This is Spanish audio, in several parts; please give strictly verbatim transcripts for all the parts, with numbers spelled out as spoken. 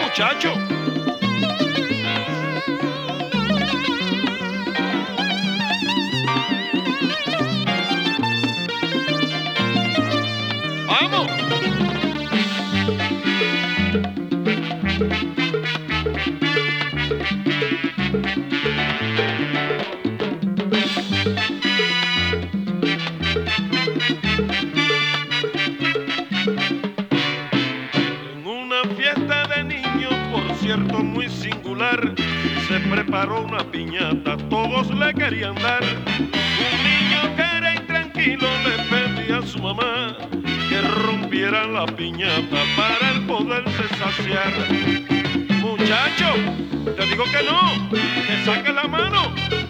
muchacho. ¡Vamos! En una fiesta de niños, por cierto muy singular, se preparó una piñata, todos le querían dar. Un niño que era intranquilo le pedía a su mamá que rompiera la piñata para el poderse saciar. Muchacho, te digo que no, que saque la mano.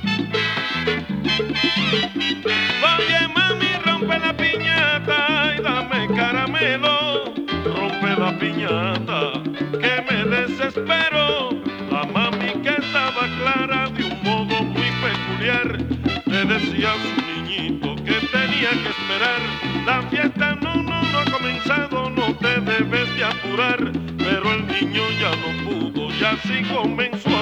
Oye mami, rompe la piñata y dame caramelo. Rompe la piñata, que me desespero. La mami, que estaba clara de un modo muy peculiar, le decía a su niñito que tenía que esperar. La fiesta no, no, no ha comenzado, no te debes de apurar. Pero el niño ya no pudo y así comenzó